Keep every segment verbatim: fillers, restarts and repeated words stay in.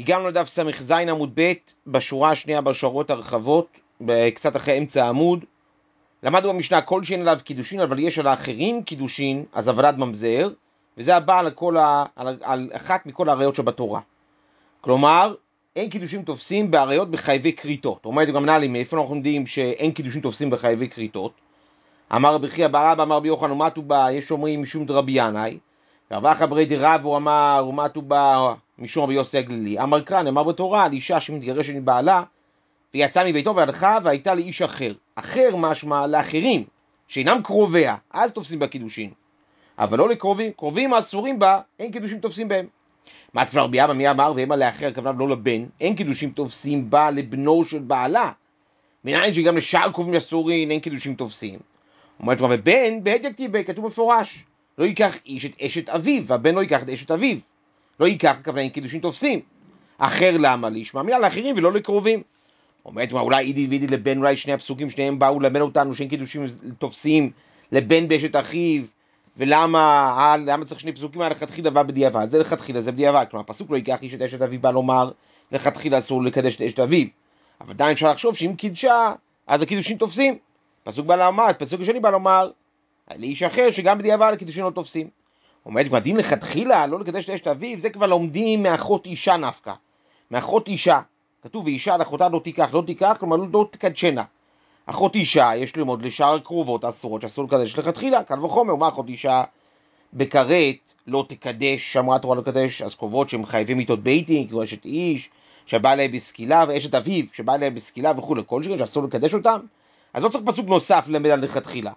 הגענו לדף סמך זין עמוד ב' בשורה השנייה בשורות הרחבות, קצת אחרי אמצע העמוד. למדנו במשנה כל שאין עליו קידושין, אבל יש על האחרים קידושין, אז עבלת ממזר, וזה הבא על, כל ה... על... על אחת מכל העריות שבתורה. כלומר, אין קידושין תופסים בעריות בחייבי כריתות. אומרת גם נעלי, מאיפה אנחנו יודעים שאין קידושין תופסים בחייבי כריתות? אמר רבי חייא בר אבא, אמר רבי יוחנן, ומתו בה, יש אומרים משום דרבי ינאי, ורבא חברי דרב, הוא אמר, ומתו בה משום רבי יוסי הגלילי. אמר קרן, אמר בתורה, על אישה שמתגרשת מבעלה, ויצאה מביתו והלכה, והייתה לאיש אחר. אחר משמע לאחרים, שאינם קרוביה, אז תופסים בה קידושין. אבל לא לקרובים, קרובים האסורים בה, אין קידושין תופסים בהם. מה כבר רבי אבא מי אמר, ואמה לאחר, כוונה לא לבן, אין קידושין תופסים בה לבנו של בעלה. מנין שגם לשאר קרובים אסורים, אין קידושין תופסים. אומרת מה, בבן, בהד יכתיב, כתוב מפורש. לא ייקח איש את אשת אביו, והבן לא ייקח את אשת אביו. לא ייקח, הכוונה, אין קידושין תופסים. אחר למה לישמע, מילה לאחרים ולא לקרובים. אומרת מה, אולי אידי ואידי לבן, אולי שני הפסוקים שניהם באו ללמד אותנו שאין קידושין תופסים לבן באשת אחיו, ולמה למה צריך שני פסוקים לכתחילה ובדיעבד? זה לכתחילה, זה בדיעבד. כלומר, הפסוק לא ייקח איש את אשת אביו, בא לומר לכתחילה אסור לקדש את אשת אביו. אבל עדיין אפשר לחשוב שאם קידשה, אז הקידושין תופסים. פסוק בא לומר, פסוק השני בא לומר לאיש אחר שגם בדיעבד הקידושין לא תופסים. אומרת, מה דין לכתחילה לא לקדש את אשת אביו? זה כבר לומדים מאחות אישה נפקא. מאחות אישה. כתוב, ואישה לאחותה לא תיקח, לא תיקח, כלומר לא תקדשנה. אחות אישה, יש ללמוד לשאר קרובות אסורות שאסור לקדש לכתחילה, קל וחומר, מה אחות אישה בכרת לא תקדש, שמרה התורה לא תקדש, אז קרובות שהם חייבים מיתות ביתים, כמו אשת איש, שבא להם בסקילה, ואשת אביו, שבא להם בסקילה וכו', לכל שכן שאסור לקדש אותם, אז לא צריך פסוק נוסף ללמד על לכתחילה.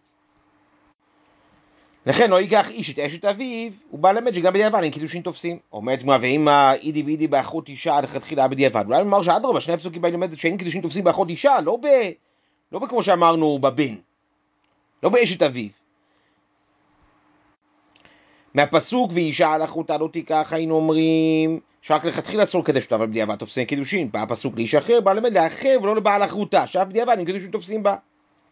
לכן לא ייקח איש את אשת אביו, הוא בא ללמד שגם בדיעבד אין קידושין תופסים. אומרת מה, ואם אידי ואידי באחות אישה לכתחילה בדיעבד, אולי נאמר שאדרבה, שני הפסוקים באים ללמד שאין קידושין תופסים באחות אישה, לא ב... לא כמו שאמרנו בבן, לא באשת אביו. מהפסוק ואישה על אחותה לא תיקח, היינו אומרים שרק לכתחילה אסור לקדש אותה, אבל בדיעבד תופסים קידושין. בא הפסוק לאיש אחר, בא ללמד לאחר ולא לבעל אחותה, שאף בדיעבד אין קידושין תופסים בה.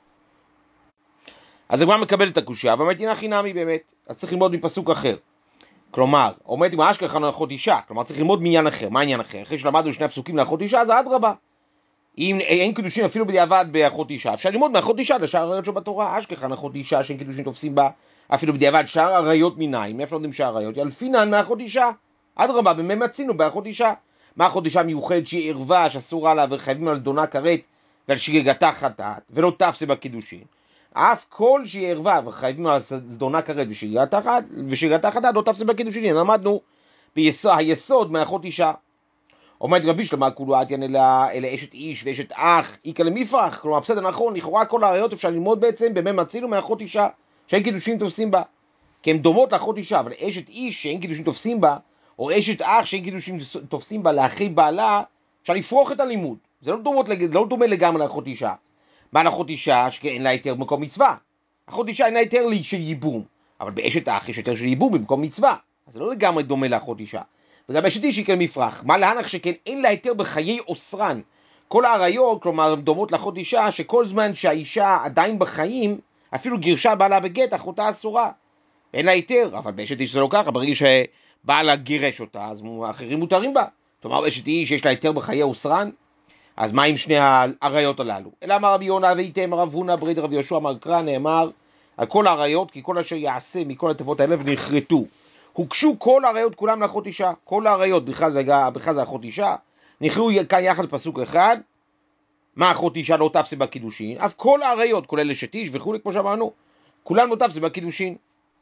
אז הגמרא מקבל את הקושיה, ואומרת הנה חינמי באמת, אז צריך ללמוד מפסוק אחר. כלומר, אומרת מה אשכח לאחות אישה, כלומר צריך ללמוד מעניין אחר. מה העניין אחר? אחרי שלמדנו שני הפסוקים לאחות אישה, אז אדרבה. אם אין קידושין אפילו בדיעבד באחות אישה, אפשר ללמוד מאחות אישה לשאר העריות שבתורה. אשכח לאחות אישה שאין קידושין תופסים בה אפילו בדיעבד, שאר העריות מניין, מאיפה לומדים שאר העריות? אלפינן מאחות אישה. אדרבה, במה מצינו באחות אישה? מה אחות אישה מיוחדת שהיא ערווה, שאסור לה וחייבים על דונה כרת ועל שגגתה חטאת, ולא תפסה בקידושין. אף כל שהיא ערווה וחייבים על זדונה כרת ושגגתה חטאת, לא תפסה בקידושין. למדנו היסוד מאחות אישה. אומרת רבי שלמה כולו עתיין אלה אשת איש ואשת אח, איקה למפרח. כלומר, בסדר, נכון, לכאורה כל העריות אפשר ללמוד בעצם במה מצינו מאחות אישה שאין קידושין תופסים בה, כי הן דומות לאחות אישה. אבל אשת איש שאין קידושין תופסים בה, או אשת אח שאין קידושין תופסים בה לאחי בעלה, אפשר לפרוח את הלימוד. זה לא, דומות, לא דומה לגמרי לאחות אישה. מה לאחות אישה שאין לה היתר במקום מצווה? אחות אישה אין לה היתר של ייבום, אבל באשת אח יש היתר של ייבום במקום מצווה, אז זה לא לגמרי דומה לאחות אישה. וגם אשת איש היא כן מפרח. מה להנח שכן אין לה היתר בחיי אוסרן? כל העריות, כלומר, דומות לאחות אישה, שכל זמן שהאישה עדיין בחיים, אפילו גירשה בעלה בגט, אחותה אסורה. אין לה היתר, אבל באשת איש זה לא ככה, ברגע שבעלה גירש אותה, אז האחרים מותרים בה. כלומר, באשת איש יש לה היתר בחיי אוסרן, אז מה עם שני העריות הללו? אלא אמר רבי יונה ואיתם רב הונא ברי דרב יהושע אמר קרא, נאמר על כל העריות, כי כל אשר יעשה מכל התיבות האלה ונחרטו. הוקשו כל העריות כולם לאחות אישה, כל העריות, בכלל זה, בכלל זה אחות אישה, נכללו כאן יחד פסוק אחד, מה אחות אישה לא תפסה בקידושין, אף כל העריות, כולל אשת איש וכו', כמו שאמרנו, כולם לא תפסה בקידושין.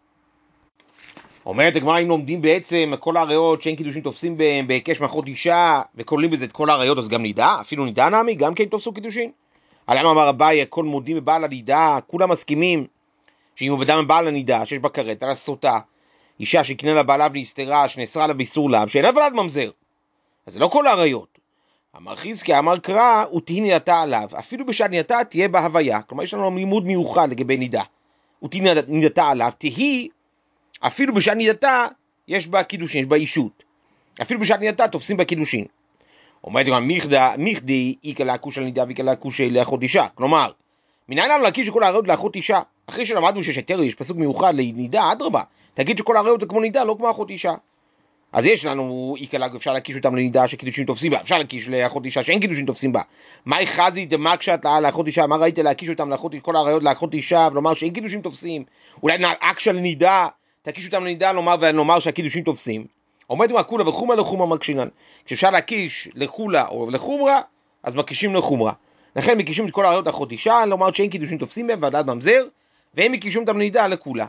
אומרת הגמרא, אם לומדים בעצם כל העריות שאין קידושין תופסים בהם בהיקש מאחות אישה, וכוללים בזה את כל העריות, אז גם נידה, אפילו נידה נעמי, גם כן תופסו קידושין. על למה אמר אביי, כל מודים בבעל הנידה, כולם מסכימים שאם הוא בדם בבעל הנידה, שיש בה כרת, על הסוטה, אישה שקנה לה בעלה ונסתרה, שנאסרה לה באיסור לאו, שאינה ולד ממזר. אז זה לא כל העריות. אמר חזקיה, אמר קרא, ותהי נידתה עליו, אפילו בשעת נידתה תהיה בה הוויה. כלומר, יש לנו לימוד מיוחד לגבי נידה. ותהי נידתה עליו, תהי, אפילו בשעת נידתה יש בה קידושין, יש בה אישות. אפילו בשעת נידתה תופסים בה קידושין. אומרת גם, מיכדי איקה להקוש על נידה ואיקה להקוש לאחות אישה. כלומר, מנין לנו להקיש שכל העריות לאחות אישה? אחרי שלמדנו שיש היתר, יש פסוק מיוחד לנידה, אדרבה. תגיד שכל העריות זה כמו נידה, לא כמו אחות אישה. אז יש לנו איקלג, אפשר להקיש אותם לנידה שקידושים תופסים בה, אפשר להקיש לאחות אישה שאין קידושים תופסים בה. מהי חזי דמקשת לאחות אישה, מה ראית להקיש אותם לאחות, כל הראיות לאחות אישה ולומר שאין קידושים תופסים, אולי אקשה לנידה, תקיש אותם לנידה לומר ולומר שהקידושים תופסים. עומד מה כולה וחומה לחומה מקשינן, כשאפשר להקיש לכולה או לחומרה, אז מקישים לחומרה. לכן מקישים את כל הראיות לאחות אישה, לומר שאין קידושים תופסים בהם ועדת ממזר, והם מקישים אותם לנידה לכולה.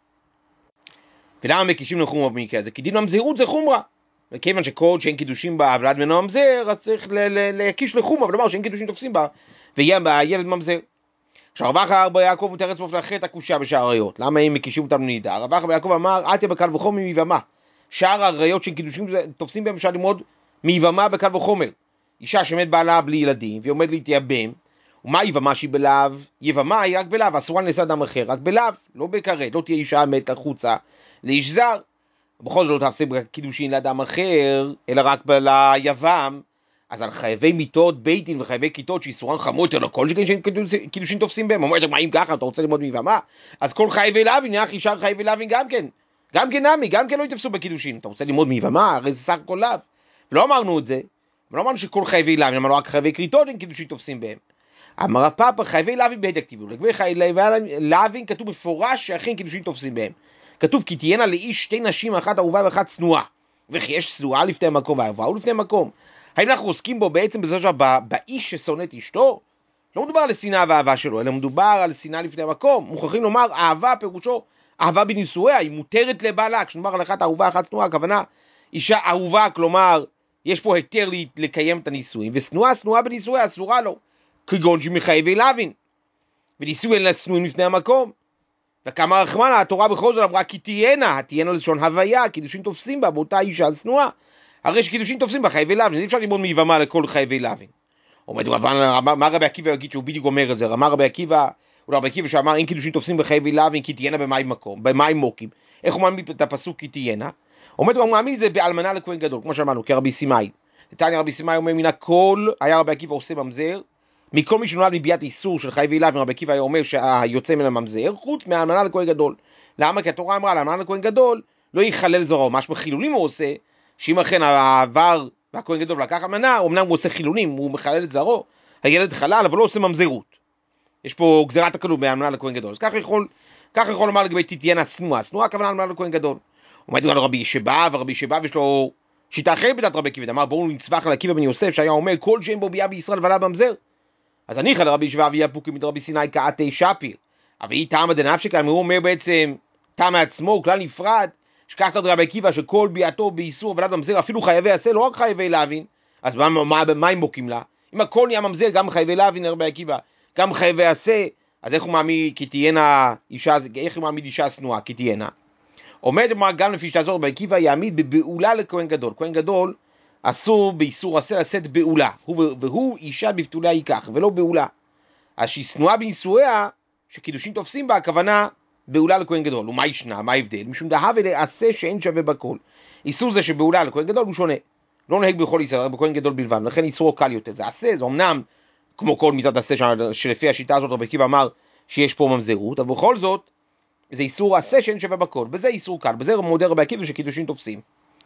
ולמה מקישים לחומרה במקרה הזה? כי דין ממזרות זה חומרה. וכיוון שכל שאין קידושים בה ולד מנו ממזר, אז צריך להקיש לחומרה ולומר שאין קידושים תופסים בה, ויהיה ילד ממזר. עכשיו רב אחא בר יעקב מתרץ פה לחטא הקושייה בשאר הראיות. למה הם מקישים אותם לנידה? רב אחא בר יעקב אמר, אל תהיה בקל וחומר מיבמה. שאר הראיות שאין קידושים תופסים בהם אפשר ללמוד מיבמה בקל וחומר. אישה שמת בעלה בלי ילדים, והיא עומד להתייבם, ומה יבמה שהיא בלאו? יבמה היא רק בלאו, אסורה נעשה אדם אחר, רק בלאו, לא בכרת, לא תהיה אישה מת החוצה לאיש זר. בכל זאת לא תעשה קידושין לאדם אחר, אלא רק ליבם, אז על חייבי מיתות בית דין וחייבי כיתות שאיסורן חמור יותר, לא כל שכן שקידושין תופסים בהם. אומרת, מה אם ככה, אתה רוצה ללמוד מיבמה? אז כל חייבי לוין, נח אישר חייבי לוין גם כן, גם כן נמי, גם כן לא יתפסו בקידושין. אתה רוצה ללמוד מיבמה? הרי זה סך הכל לאו. ולא אמרנו את זה, ולא אמרנו שכל חייבי לוין, אמרנו רק חייבי כיתות אין קידושין תופסים בהם. אמר רב פאפא חייבי לוין בהד הכתיבו, לגבי חייבי לוין כתוב מפורש שאכן קידושין תופסים בהם. כתוב כי תהיינה לאיש שתי נשים, אחת אהובה ואחת שנואה, וכי יש שנואה לפני מקום ואהובה הוא לפני מקום. האם אנחנו עוסקים בו בעצם בזה באיש ששונא את אשתו? לא מדובר על שנאה ואהבה שלו, אלא מדובר על שנאה לפני מקום. מוכרחים לומר אהבה פירושו אהבה בנישואיה, היא מותרת לבעלה. כשנאמר על אחת אהובה אחת שנואה, הכוונה אישה אהובה, כלומר יש פה היתר לקיים את הנישואים, ושנואה שנואה בנישואיה אסורה לו, כגון שמחייבי לוין, ונישואין לשנואים לפני המקום. וכמה רחמנה, התורה בכל זאת אמרה כי תהיינה, תהיינה לשון הוויה, קידושין תופסים בה באותה אישה שנואה. הרי שקידושין תופסים בה חייבי לוין, אז אי אפשר ללמוד מיבמה לכל חייבי לוין. עומד מה רבי עקיבא יגיד שהוא בדיוק אומר את זה? אמר רבי עקיבא, אולי רבי עקיבא שאמר אין קידושין תופסים בחייבי לוין כי תהיינה במים מקום, במים מוקים. איך הוא מאמין את הפסוק כי תהיינה? עומד הוא מאמין את זה באלמנה לכהן גדול, כמו שאמרנו, כרבי סימאי. תניא רבי סימאי אומר מן הכל היה רבי עקיבא עושה ממזר, מכל מי שנולד מביאת איסור של חייבי לוין, רבי עקיבא היה אומר שהיוצא מן הממזר, חוץ מהאלמנה לכהן גדול. למה? כי התורה אמרה לאלמנה לכהן גדול לא יחלל זרעו, מה שבחילולים הוא עושה, שאם אכן העבר והכהן גדול לקח אלמנה, אמנם הוא עושה חילונים, הוא מחלל את זרעו, הילד חלל, אבל לא עושה ממזרות. יש פה גזירת הכלוב מהאלמנה לכהן גדול. אז ככה יכול, ככה יכול לומר לגבי תתיינה שנואה, שנואה הכוונה אלמנה לכהן גדול. עומד על רבי ישבב, ורבי ישבב יש לו שיטה אחרת בדת רבי עקיבא, אמר בואו נצווח על עקיבא בן יוסף שהיה אומר כל שם בו ביאה בישראל ועלה בממזר. אז אני חל רבי ישבב יהיה פוקים מדרבי סיני כעתי שפיר, אבל היא טעמה דנפשי, הוא אומר בעצם טעם מעצמו, כלל נפרד, שכחת רבי עקיבא שכל ביאתו באיסור ולד ממזר, אפילו חייבי עשה, לא רק חייבי להבין. אז מה, מה, מה הם בוקים לה? אם הכל נהיה ממזר, גם חייבי להבין רבי עקיבא, גם חייבי עשה, אז איך הוא מעמיד כי תהיינה אישה, איך הוא מעמיד אישה שנואה כי תהיינה? עומד גם לפי שתעזור רבי עקיבא יעמיד בבעולה לכהן גדול. כהן גדול אסור באיסור עשה לשאת בעולה, והוא אישה בבתוליה ייקח, ולא בעולה. אז שהיא שנואה בנישואיה, שקידושין תופסים בה, הכוונה בעולה לכהן גדול. ומה ישנה? מה ההבדל? משום דהווה לעשה שאין שווה בכל. איסור זה שבעולה לכהן גדול הוא שונה. לא נהג בכל ישראל, בכהן גדול בלבד, לכן איסורו קל יותר. זה עשה, זה אמנם כמו כל מצוות עשה, שלפי השיטה הזאת רבי עקיבא אמר שיש פה ממזרות, אבל בכל זאת זה איסור עשה שאין שווה בכל. בזה איסור קל, בזה מודה רבי עקיבא שקידושין תופסים.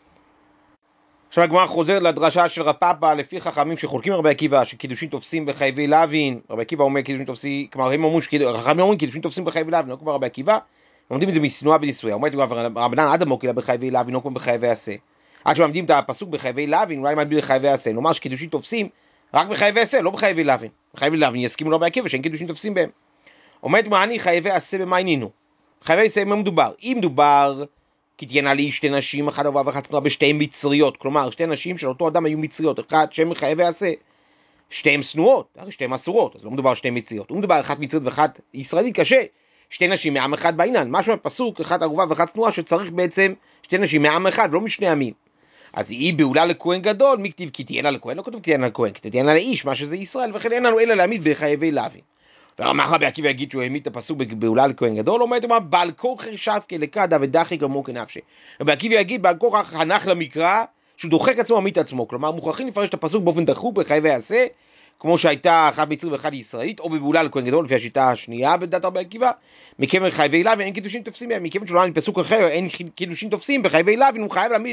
עכשיו הגמרא חוזרת לדרשה של רב פאפא לפי חכמים שחולקים רבי עקיבא שקידושין תופסים בחייבי לוין. רבי עקיבא אומר קידושין תופסים, כלומר הם אומרים שחכמים אומרים קידושין תופסים בחייבי לוין, לא כמו רבי עקיבא, לומדים את זה משנואה בנישואיה. אומרת רבנן עד המוקילה בחייבי לוין, לא כמו בחייבי עשה. עד שמלמדים את הפסוק בחייבי לוין, אולי מלמדים בחייבי עשה. נאמר שקידושין תופסים רק בחייבי עשה, לא בחייבי לוין. בחייבי לוין יסכימו רבי עקיבא שאין קידושין תופסים בהם. אומרת מה אני חייבי עשה במה ענינו? חייבי עשה מה מדובר? אם מדובר כי תהיינה לי שתי נשים, אחת אהובה ואחת שנואה בשתיהן מצריות, כלומר שתי נשים של אותו אדם היו מצריות, אחת שם חייבי עשה, שתיהן שנואות, הרי שתיהן אסורות, אז לא מדובר על שתי מצריות, הוא מדובר על אחת מצרית ואחת ישראלית, קשה, שתי נשים מעם אחד בעניין, משהו בפסוק, אחת אהובה ואחת שנואה, שצריך בעצם שתי נשים מעם אחד, לא משני עמים. אז היא בעולה לכהן גדול, מי כתיב כי תהיינה לכהן, לא כתוב כי תהיינה לכהן, כי תהיינה לאיש, מה שזה ישראל, וכן אין לנו אלא להעמיד בחייבי לוין. ואמר רבי עקיבא יגיד שהוא העמיד את הפסוק בעולה לכהן גדול, אומרת הוא בעל כורחי שפקי לקדא ודחי גמור כנפשי. רבי עקיבא יגיד בעל כורח הנח למקרא שהוא דוחק עצמו עמית עצמו, כלומר מוכרחים לפרש את הפסוק באופן דחוק בחייבי עשה, כמו שהייתה אחת מצרית ואחת ישראלית, או בבעולה לכהן גדול לפי השיטה השנייה בדת רבי עקיבא, מכיוון חייבי לוין אין קידושין תופסים בהם, מכיוון שהוא לא עמיד פסוק אחר אין קידושין תופסים בחייבי לוין, הוא חייב להעמיד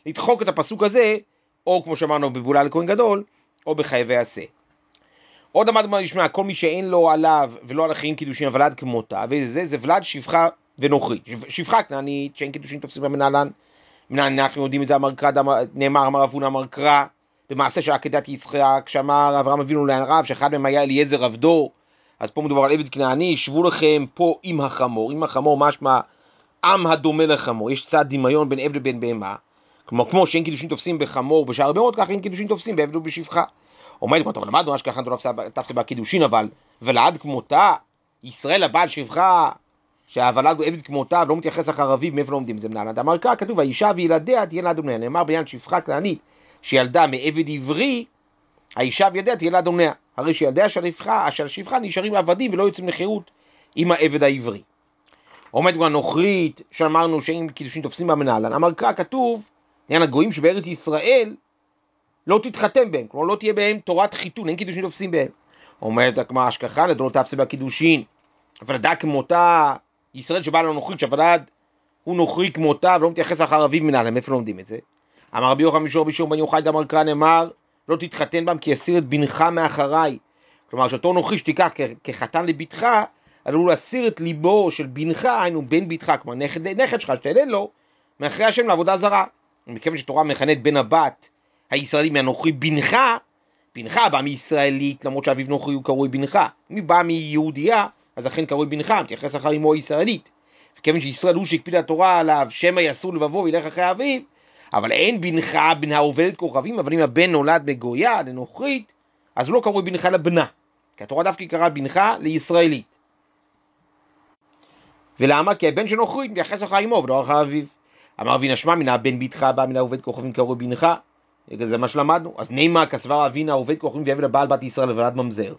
לדחוק את הפסוק הזה, או כמו שאמרנו בבולה לכהן גדול, או בחייבי עשה. עוד אמרנו במשנה, כל מי שאין לו עליו ולא על אחרים קידושין ולד כמותה, וזה זה ולד שפחה ונוכרית. שפחה כנענית שאין קידושין תופסים במנהלן, מנהלן אנחנו יודעים את זה, אמר קרא, נאמר אמר אבונה אמר קרא, במעשה של עקדת יצחק, שאמר אברהם אבינו לערב, שאחד מהם היה אליעזר עבדו, אז פה מדובר על עבד כנעני, שבו לכם פה עם החמור, עם החמור משמע עם הדומה לחמור, יש צד דמיון בין עבד לבין בהמה, כלומר כמו שאין קידושין תופסים בחמור בשאר בהמות, כך אין קידושין תופסים בעבד ובשפחה. אומרת, טוב, למדנו שככה לא תפסה בקידושין, אבל ולד כמותה, ישראל הבעל שפחה, שהוולד הוא עבד כמותה ולא מתייחס אחר אביו, מאיפה לא עומדים זה מנהלן? אמר כך, כתוב, האישה וילדיה תהיה לאדוניה, נאמר בעניין שפחה כנענית, שילדה מעבד עברי, האישה וילדיה תהיה לאדוניה, הרי שילדיה של השפחה, של השפחה נשארים עבדים ולא יוצאים לחירות עם העבד העברי. אומרת כבר נוכרית, שאמרנו שאין קידושין תופסים במנהלן, אמר כך, כתוב, עניין הגויים שבארץ ישראל לא תתחתם בהם, כלומר לא תהיה בהם תורת חיתון, אין קידושין תופסים בהם. אומרת הגמרא אשכחה, לא תפסה בקידושין, ולדה כמותה, ישראל שבאה לנוכרית, שהוולד הוא נוכרי כמותה, ולא מתייחס אחר אביו מנהלן, איפה לומדים את זה? אמר רבי יוחנן מישור בישור בן יוחאי דאמר קרא, נאמר, לא תתחתן בהם כי יסיר את בנך מאחריי. כלומר, שאותו נוכרי שתיקח כחתן לביתך, עלול להסיר את ליבו של בנך, היינו בן ביתך, כלומר נכד, נכד שלך שתהנה לו, מאחרי השם לעבודה זרה. מכיוון שתורה מכנת בן הבת הישראלי מהנוכרי בנך, בנך בא מישראלית, למרות שאביו נוכרי הוא קרוי בנך. אם הוא בא מיהודיה, אז אכן קרוי בנך, מתייחס אחר אמו הישראלית. וכיוון שישראל הוא שהקפיד התורה עליו, שמא יסור לבבו וילך אחרי אביו, אבל אין בנך בן העובדת כוכבים, אבל אם הבן נולד בגויה, לנוכרית, אז הוא לא קרוי בנך לבנה. כי התורה דווקא קרא בנך לישראלית. ולמה? כי הבן של נוכרית מתייחס אחר אמו ולא אחר אביו. אמר אבינה שמע מן הבן ביתך בא מן העובד כוכבים קרוי בנך. זה מה שלמדנו. אז נאמר כסבר אבינה העובד כוכבים ועבד הבעל בת ישראל ולד ממזר.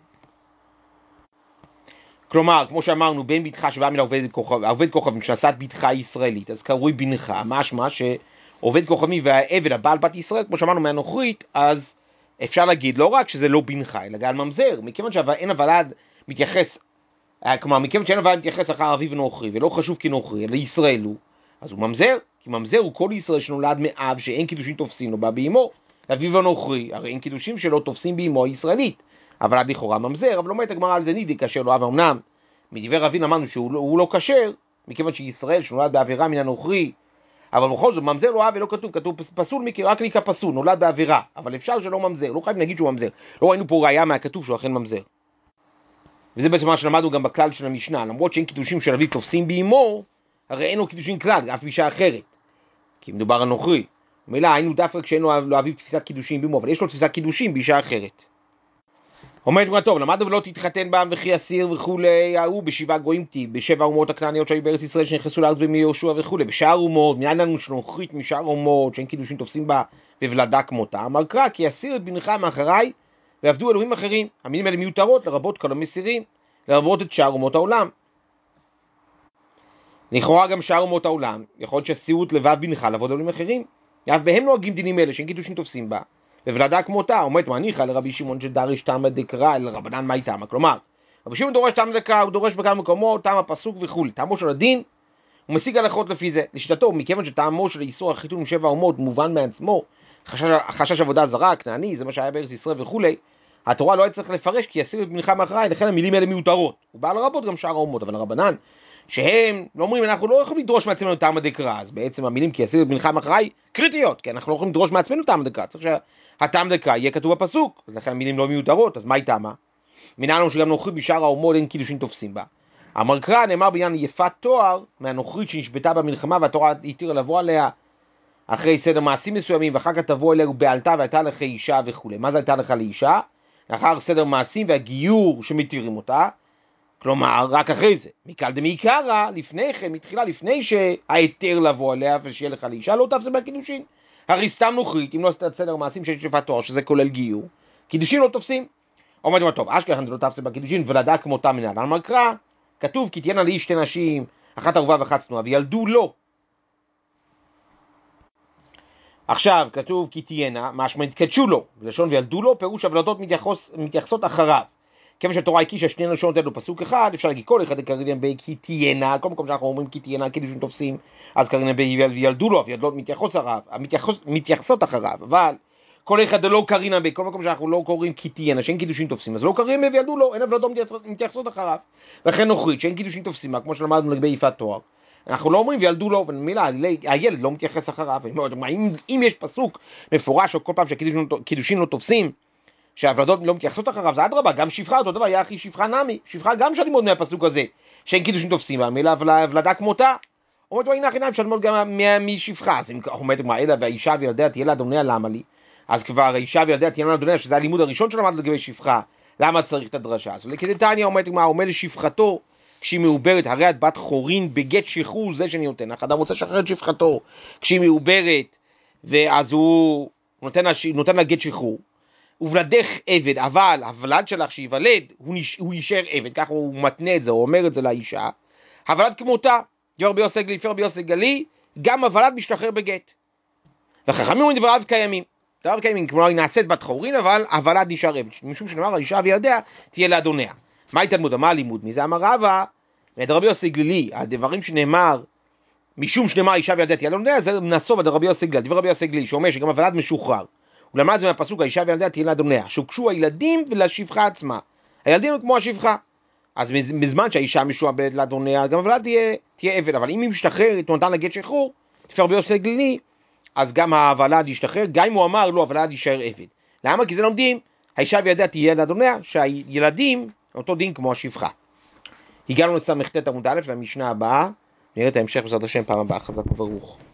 כלומר, כמו שאמרנו, בן ביתך שבא מן העובד כוכבים, העובד כוכבים שנשאת ביתך ישראלית, אז קרוי בנך, משמע שעובד כוכבים והעבד הבעל בת ישראל, כמו שאמרנו מהנוכרית, אז אפשר להגיד לא רק שזה לא בנך, אלא גם ממזר, מכיוון שאין הוולד מתייחס, כלומר, מכיוון שאין הוולד מתייחס אחר אביו נוכרי, ולא חשוב כנוכרי, אלא ישראל הוא, אז הוא ממזר, כי ממזר הוא כל ישראל שנולד מאב שאין קידושין תופסים לו, בא באמו, אביו הנוכרי, הרי אין קידושים שלא תופסים באמו הישראלית, אבל עד לכאורה ממזר, אבל אומרת הגמרא על זה נידי כאשר לא אב אמנם, מדבר אבין אמרנו שהוא לא כשר, מכיוון שישראל שנולד בעבירה מן הנוכרי, אבל בכל זאת ממזר לא אב ולא כתוב, כתוב פסול מכי, רק נקרא פסול, נולד בעבירה, אבל אפשר שלא ממזר, לא חייב להגיד שהוא ממזר, לא ראינו פה ראיה מהכתוב שהוא אכן ממזר. וזה בעצם מה שלמדנו גם בכלל של המשנה, למרות שאין קידושים של אביו תופסים באמו, הרי אין לו קידושים כלל, אף אישה אחרת, כי מדובר על נוכרי. ומילא היינו דווקא כשאין לו אביו תפיסת קידושים באמו, אבל יש לו תפיסת קידושים באישה אחרת. אומרת מה טוב, למדנו ולא תתחתן בם וכי אסיר וכולי, ההוא בשבעה גויים תהי, בשבע אומות הכנעניות שהיו בארץ ישראל שנכנסו לארץ בימי יהושע וכולי, בשאר אומות, מניין לנו שנוכרית משאר אומות, שאין קידושים תופסים בה וולדה כמותה, אמר קרא כי אסיר את בנך מאחריי ועבדו אלוהים אחרים, המילים האלה מיותרות לרבות כל המסירים, לרבות את שאר אומות העולם. לכאורה גם שאר אומות העולם, יכול להיות שאסירו את לבב בנך לעבוד אלוהים אחרים, אף בהם נוהגים דינים אלה שאין קידושים תופסים בה. וולדה כמותה, אומרת מניחא לרבי שמעון שדריש תמא דקרא, אל רבנן מאי תמא, כלומר, רבי שמעון דורש תמא דקרא, הוא דורש בכמה מקומות, תמא פסוק וכו', טעמו של הדין, הוא משיג הלכות לפי זה, לשיטתו, מכיוון שטעמו של איסור החיתון עם שבע אומות מובן מעצמו, חשש, חשש עבודה זרה, כנעני, זה מה שהיה בארץ ישראל וכו', התורה לא היה צריך לפרש כי יסיר את בנך מאחריי, לכן המילים האלה מיותרות, הוא בא לרבות גם שאר האומות, אבל הרבנן, שהם לא אומרים, אנחנו לא יכולים לדרוש מעצמנו תמא דקרא, אז בעצם המילים כי יסיר את בנך מאחריי קריטיות, כי אנחנו לא יכולים לדרוש מעצמנו תמא דקרא, צריך שהטעם דקרא יהיה כתוב בפסוק, אז לכן המילים לא מיותרות, אז מה היא טעמה? מנין לנו שגם נוכרית בשאר האומות אין קידושין תופסים בה. אמר קרא, נאמר בעניין יפת תואר מהנוכרית שנשבתה במלחמה והתורה התירה לבוא עליה אחרי סדר מעשים מסוימים, ואחר כך תבוא אליה ובעלתה והייתה לך אישה וכו'. מה זה הייתה לך לאישה? לאחר סדר מעשים והגיור שמתירים אותה, כלומר רק אחרי זה. מקל דמעיקרא, לפני כן, מתחילה לפני שההיתר לבוא עליה ושיהיה לך לאישה, לא תפסה בקידושין. הרי סתם נוכרית, אם לא עשתה סדר מעשים של שפת תואר, שזה כולל גיור, קידושין לא תופסים. אומרת מה טוב, אשכרה לא תפסה בקידושין ולדה כמותה מנהלן. אמר קרא, כתוב כי תהיינה לאיש שתי נשים, אחת אהובה ואחת שנואה, וילדו לו. עכשיו כתוב כי תהיינה, משמע התקדשו לו, ולשון וילדו לו, פירוש הוולדות מתייחס, מתייחסות אחריו. כיוון שהתורה הקישה שני לשונות אלו פסוק אחד, אפשר להגיד כל אחד קרינן בי כי תהיינה, כל מקום שאנחנו אומרים כי תהיינה, קידושין תופסים, אז קרינן בי וילדו לו, וילדות מתייחסות אחריו, מתייחסות אחריו, אבל כל אחד לא קרינן בי, כל מקום שאנחנו לא קוראים כי תהיינה, שאין קידושין תופסים, אז לא קרינן בי וילדו לו, אין הבלדות מתייחסות אחריו, וכן נוכרית, שאין קידושין תופסים, כמו שלמדנו לגבי יפת תואר, אנחנו לא אומרים וילדו לו, ומילה, הילד לא מתייחס אחריו, אם, אם יש פסוק מפורש, או כל פעם שהקידושין לא תופסים, שהוולדות לא מתייחסות אחריו, זה אדרבה, גם שפחה, אותו דבר, יחי שפחה נמי, שפחה גם שאני ללמוד מהפסוק הזה, שאין קידושין תופסים, המילה ולדה כמותה, אומרת, הנה חינם, אפשר ללמוד גם משפחה, אז אם אומרת, מה, אלא והאישה וילדיה תהיה לאדוניה, למה לי? אז כבר האישה וילדיה תהיה לאדוניה, שזה הלימוד הראשון שלמד לגבי שפחה, למה צריך את הדרשה? אז לכדי תניא אומרת, מה, אומר לשפחתו, כשהיא מעוברת, הרי את בת חורין בגט שחרור, זה שאני נותן, אדם רוצה לשחרר את שפחתו, כשהיא מעוברת, ואז הוא נותן, נותן לה גט שחרור, ובלדך עבד, אבל הוולד שלך שיוולד, הוא, נש... הוא יישאר עבד, ככה הוא מתנה את זה, הוא אומר את זה לאישה, הוולד כמותה, דבר ביוסק גלי, פר ביוסק גלי, גם הוולד משתחרר בגט. וחכמים אומרים דבריו קיימים, דבריו קיימים, כלומר היא נעשית בת חורין, אבל הוולד נשאר עבד, משום שנאמר, האישה וילדיה תהיה לאדוניה. מה התלמוד? מה הלימוד? מזה אמר רבא, מדרבי יוסי גלילי, הדברים שנאמר, משום שנאמר האישה וילדיה תהיה לאדוניה, זה נסוב הדרבי יוסי גלילי, דבר רבי יוסי גלילי, שאומר שגם הוולד משוחרר. הוא למד את זה מהפסוק, האישה וילדיה תהיה לאדוניה, שהוקשו הילדים ולשפחה עצמה. הילדים הם כמו השפחה. אז בזמן שהאישה משועבדת לאדוניה, גם הוולד תהיה, תהיה עבד, אבל אם היא משתחררת, הוא נתן לה גט שחרור, תפר ביוסי גלילי, אז גם הוולד ישתחרר, גם אם הוא אמר לו, הוולד יישאר עבד. למה? כי זה לומדים, האישה וילדיה תהיה לאדוניה, שהילדים, אותו דין כמו השפחה. הגענו לסמ"ט עמוד א' למשנה הבאה, נראה את ההמשך בעזרת השם פעם הבאה, חזק וברוך.